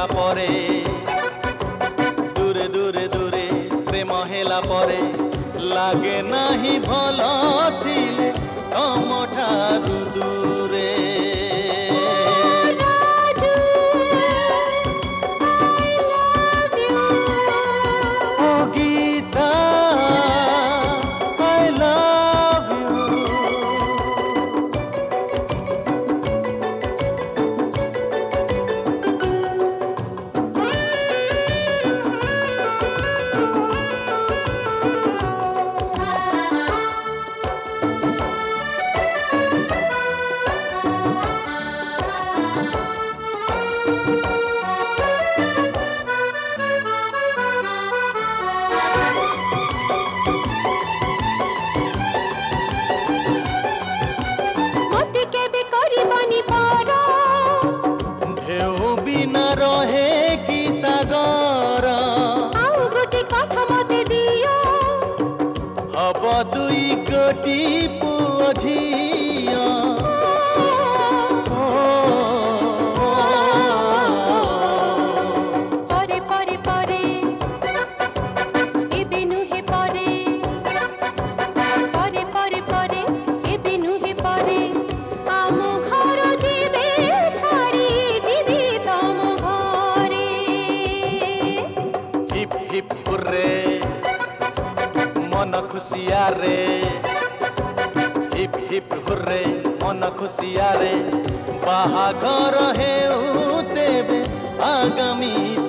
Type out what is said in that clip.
हेला परे दूरे दूरे दूरे प्रेम हेला परे लागे नाही भल थिले तम ठारू दूरे सागर आउ गोटे कथा मते दियो हब दुई गोटी पुओ झियो परे परे परे ए बिनु हे परे परे परे परे ए बिनु हे परे आम घर जीवे छाड़ी जीवी तम घरे हिप हिप हुर्रे मन खुशिया रे हिप हिप हुर्रे मन खुशिया रे बाहाघर हेउ तेबे आगामी